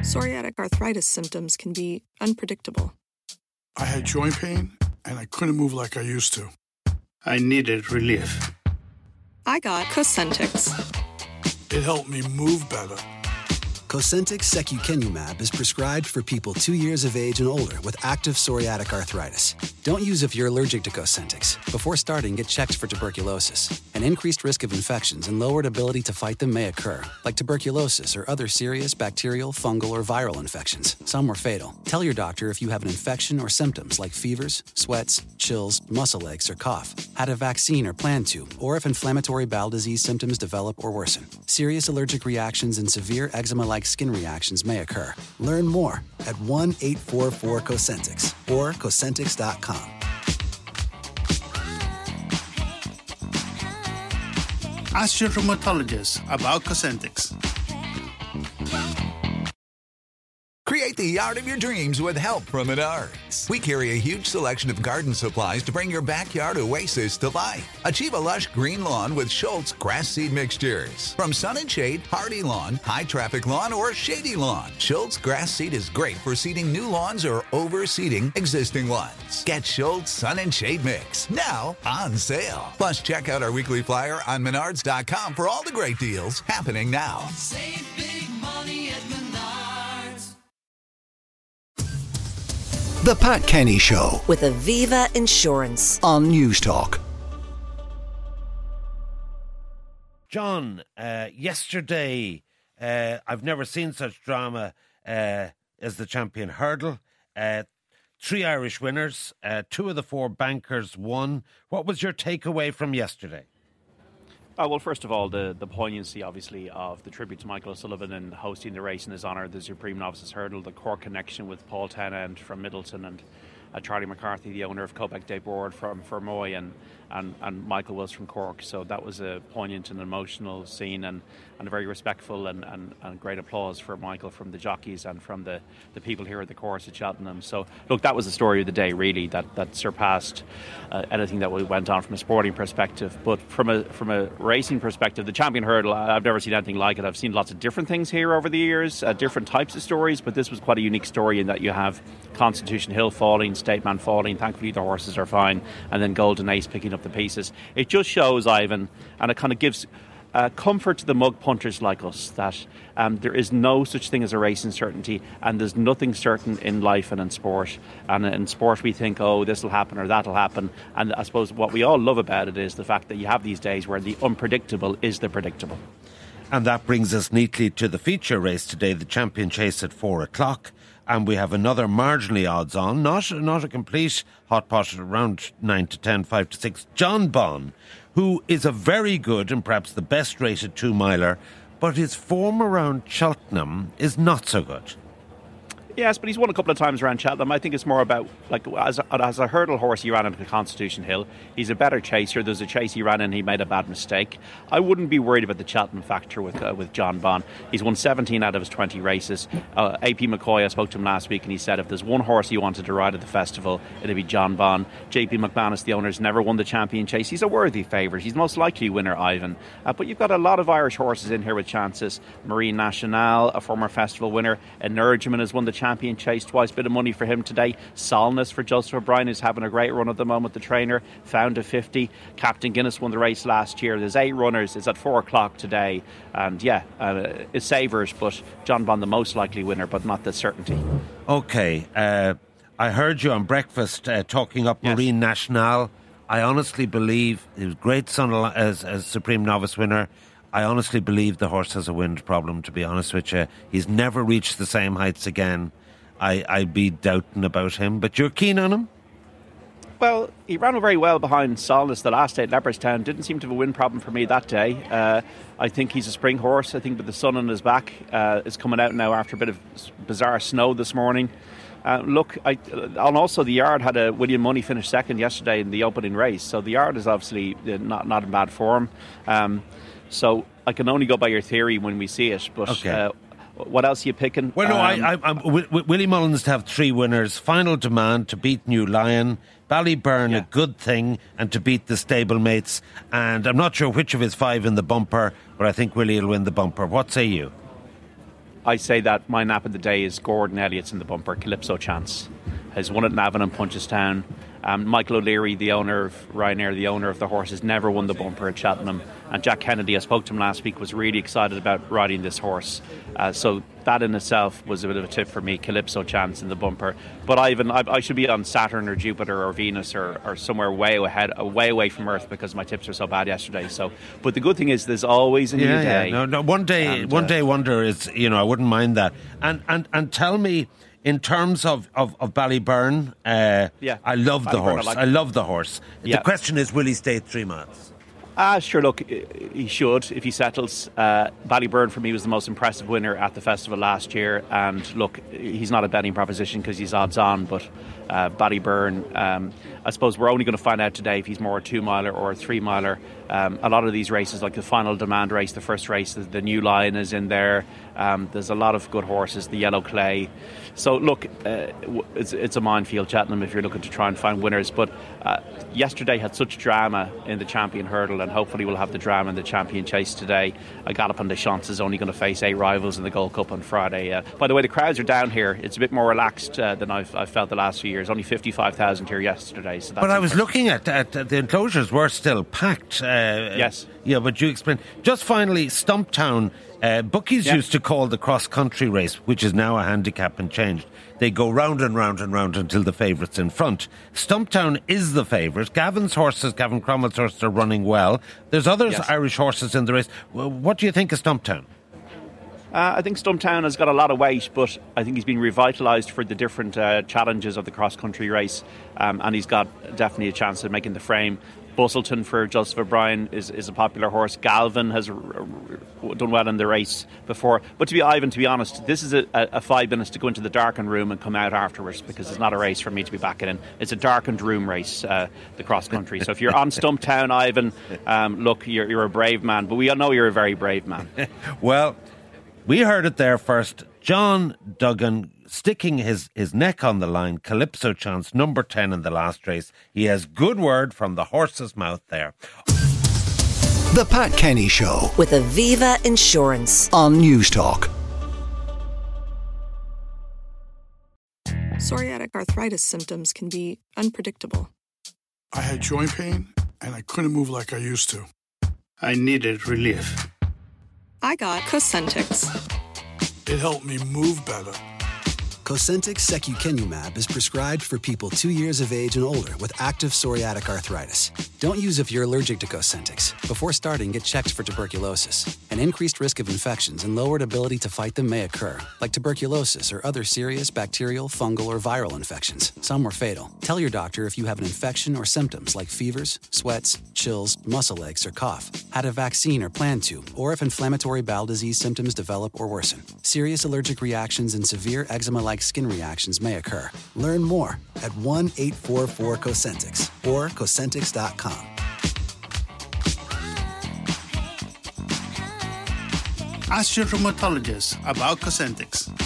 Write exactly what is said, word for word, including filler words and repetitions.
Psoriatic arthritis symptoms can be unpredictable. I had joint pain, and I couldn't move like I used to. I needed relief. I got Cosentyx. It helped me move better. Cosentyx secukinumab is prescribed for people two years of age and older with active psoriatic arthritis. Don't use if you're allergic to Cosentyx. Before starting, get checked for tuberculosis. An increased risk of infections and lowered ability to fight them may occur, like tuberculosis or other serious bacterial, fungal, or viral infections. Some were fatal. Tell your doctor if you have an infection or symptoms like fevers, sweats, chills, muscle aches, or cough, had a vaccine or plan to, or if inflammatory bowel disease symptoms develop or worsen. Serious allergic reactions and severe eczema-like skin reactions may occur. Learn more at one eight four four Cosentyx or Cosentyx dot com. Ask your rheumatologist about Cosentyx. Create the yard of your dreams with help from Menards. We carry a huge selection of garden supplies to bring your backyard oasis to life. Achieve a lush green lawn with Schultz grass seed mixtures. From sun and shade, hardy lawn, high traffic lawn, or shady lawn, Schultz grass seed is great for seeding new lawns or overseeding existing ones. Get Schultz Sun and Shade Mix now on sale. Plus, check out our weekly flyer on menards dot com for all the great deals happening now. Save big money at Menards. The Pat Kenny Show with Aviva Insurance on News Talk. John, uh, yesterday, uh, I've never seen such drama uh, as the champion hurdle. Uh, three Irish winners, uh, two of the four bankers won. What was your takeaway from yesterday? Oh, well, first of all, the, the poignancy, obviously, of the tribute to Michael O'Sullivan and hosting the race in his honour, the Supreme Novices Hurdle, the core connection with Paul Tennant from Middleton and uh, Charlie McCarthy, the owner of Quebec Day Board from Fermoy, and, and, and Michael was from Cork. So that was a poignant and emotional scene, and, and a very respectful and, and, and great applause for Michael from the jockeys and from the, the people here at the course at Cheltenham. So, look, that was the story of the day, really, that, that surpassed uh, anything that went on from a sporting perspective. But from a from a racing perspective, the champion hurdle, I've never seen anything like it. I've seen lots of different things here over the years, uh, different types of stories, but this was quite a unique story in that you have Constitution Hill falling, State Man falling, thankfully the horses are fine, and then Golden Ace picking up the pieces. It just shows, Ivan, and it kind of gives uh, comfort to the mug punters like us, that um, there is no such thing as a racing certainty, and there's nothing certain in life and in sport. And in sport we think, oh, this will happen or that'll happen, and I suppose what we all love about it is the fact that you have these days where the unpredictable is the predictable. And that brings us neatly to the feature race today, the Champion Chase at four o'clock. And we have another marginally odds on, not, not a complete hot pot, around nine to ten, five to six. Jonbon, who is a very good and perhaps the best rated two-miler, but his form around Cheltenham is not so good. Yes, but he's won a couple of times around Cheltenham. I think it's more about, like, as a, as a hurdle horse, he ran into Constitution Hill. He's a better chaser. There's a chase he ran in, he made a bad mistake. I wouldn't be worried about the Cheltenham factor with uh, with Jonbon. He's won seventeen out of his twenty races. Uh, A P McCoy, I spoke to him last week, and he said if there's one horse he wanted to ride at the festival, it'd be Jonbon. J P McManus, the owner's never won the champion chase. He's a worthy favourite. He's the most likely winner, Ivan. Uh, but you've got a lot of Irish horses in here with chances. Marine Nationale, a former festival winner. Energyman has won the champion chase twice. Bit of money for him today. Solness for Joseph O'Brien, who's having a great run at the moment. The trainer found a fifty. Captain Guinness won the race last year. There's eight runners. It's at four o'clock today, and yeah, uh, it savours. But Jonbon the most likely winner, but not the certainty. Okay, uh, I heard you on breakfast uh, talking up yes. Marine Nationale. I honestly believe he was great son as as Supreme Novice winner. I honestly believe the horse has a wind problem. To be honest with you, he's never reached the same heights again. I, I'd be doubting about him, but you're keen on him? Well, he ran very well behind Solness the last day at Leopardstown. Didn't seem to have a wind problem for me that day. Uh, I think he's a spring horse. I think with the sun on his back, uh, is coming out now after a bit of bizarre snow this morning. Uh, look, I, and also the Yard had a William Money finish second yesterday in the opening race, so the Yard is obviously not not in bad form. Um, so I can only go by your theory when we see it, but. Okay. Uh, What else are you picking? Well, no, um, I, I, I, w- w- Willie Mullins to have three winners. Final Demand to beat New Lion. Ballyburn, yeah. a good thing, and to beat the stablemates. And I'm not sure which of his five in the bumper, but I think Willie will win the bumper. What say you? I say that my nap of the day is Gordon Elliott's in the bumper, Calypso Chance. Has won at Navan and Punchestown. Um, Michael O'Leary, the owner of Ryanair, the owner of the horse, has never won the bumper at Cheltenham. And Jack Kennedy, I spoke to him last week, was really excited about riding this horse. Uh, so that in itself was a bit of a tip for me, Calypso Chance in the bumper. But Ivan, I, I should be on Saturn or Jupiter or Venus or, or somewhere way ahead, uh, way away from Earth because my tips were so bad yesterday. So, but the good thing is there's always a yeah, new day. Yeah. No, no, one day, and, one uh, day wonder is, you know, I wouldn't mind that. And and and tell me, in terms of, of, of Ballyburn, uh, yeah, I love the horse. I, like I love the horse. Yeah. The question is, will he stay three miles? Ah, sure, look, he should if he settles. Uh, Ballyburn for me was the most impressive winner at the festival last year, and look, he's not a betting proposition because he's odds on, but uh, Ballyburn, um, I suppose we're only going to find out today if he's more a two miler or a three miler. Um, a lot of these races, like the Final Demand race, the first race, the, the New Lion is in there. Um, there's a lot of good horses, the Yellow Clay. So look, uh, it's, it's a minefield, Cheltenham, if you're looking to try and find winners. But uh, yesterday had such drama in the Champion Hurdle, and hopefully we'll have the drama in the Champion Chase today. A Galopin Des Champs is only going to face eight rivals in the Gold Cup on Friday. Uh, by the way, the crowds are down here. It's a bit more relaxed uh, than I've, I've felt the last few years. Only fifty-five thousand here yesterday. So that's but I was impressive. looking at, at uh, the enclosures were still packed. Uh, yes. Yeah, but you explain. Just finally, Stumptown. Uh, bookies yeah. used to call the cross-country race, which is now a handicap and changed. They go round and round and round until the favourite's in front. Stumptown is the favourite. Gavin's horses, Gavin Cromwell's horses are running well. There's other yes. Irish horses in the race. What do you think of Stumptown? Uh, I think Stumptown has got a lot of weight, but I think he's been revitalised for the different uh, challenges of the cross-country race, um, and he's got definitely a chance of making the frame. Bustleton for Joseph O'Brien is, is a popular horse. Galvin has r- r- done well in the race before. But to be Ivan, to be honest, this is a, a five minutes to go into the darkened room and come out afterwards, because it's not a race for me to be backing in. It's a darkened room race, uh, the cross country. So if you're on Stumptown, Ivan, um, look, you're, you're a brave man. But we all know you're a very brave man. Well, we heard it there first. John Duggan sticking his, his neck on the line. Calypso Chance, number ten in the last race. He has good word from the horse's mouth there. The Pat Kenny Show with Aviva Insurance on News Talk. Psoriatic arthritis symptoms can be unpredictable. I had joint pain, and I couldn't move like I used to. I needed relief. I got Cosentix. It helped me move better. Cosentix secukinumab is prescribed for people two years of age and older with active psoriatic arthritis. Don't use if you're allergic to Cosentix. Before starting, get checked for tuberculosis. An increased risk of infections and lowered ability to fight them may occur, like tuberculosis or other serious bacterial, fungal, or viral infections. Some were fatal. Tell your doctor if you have an infection or symptoms like fevers, sweats, chills, muscle aches, or cough, had a vaccine or plan to, or if inflammatory bowel disease symptoms develop or worsen. Serious allergic reactions and severe eczema-like skin reactions may occur. Learn more at one eight four four Cosentix or Cosentix dot com. Ask your rheumatologist about Cosentix.